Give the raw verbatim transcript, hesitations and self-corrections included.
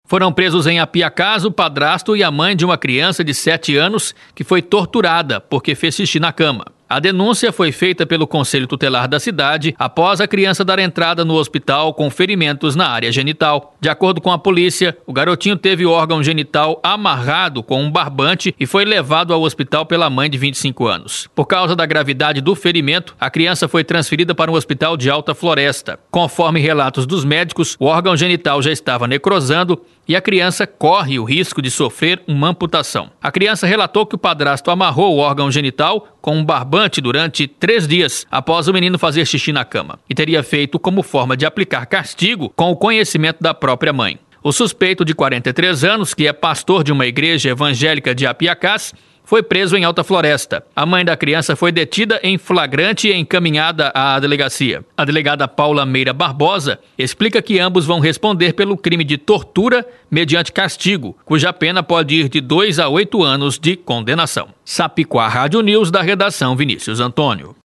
Foram presos em Apiacás o padrasto e a mãe de uma criança de sete anos que foi torturada porque fez xixi na cama. A denúncia foi feita pelo Conselho Tutelar da cidade após a criança dar entrada no hospital com ferimentos na área genital. De acordo com a polícia, o garotinho teve o órgão genital amarrado com um barbante e foi levado ao hospital pela mãe de vinte e cinco anos. Por causa da gravidade do ferimento, a criança foi transferida para um hospital de Alta Floresta. Conforme relatos dos médicos, o órgão genital já estava necrosando e a criança corre o risco de sofrer uma amputação. A criança relatou que o padrasto amarrou o órgão genital com um barbante durante três dias após o menino fazer xixi na cama e teria feito como forma de aplicar castigo com o conhecimento da própria mãe. O suspeito de quarenta e três anos, que é pastor de uma igreja evangélica de Apiacás, foi preso em Alta Floresta. A mãe da criança foi detida em flagrante e encaminhada à delegacia. A delegada Paula Meira Barbosa explica que ambos vão responder pelo crime de tortura mediante castigo, cuja pena pode ir de dois a oito anos de condenação. Sapiquá Rádio News, da redação Vinícius Antônio.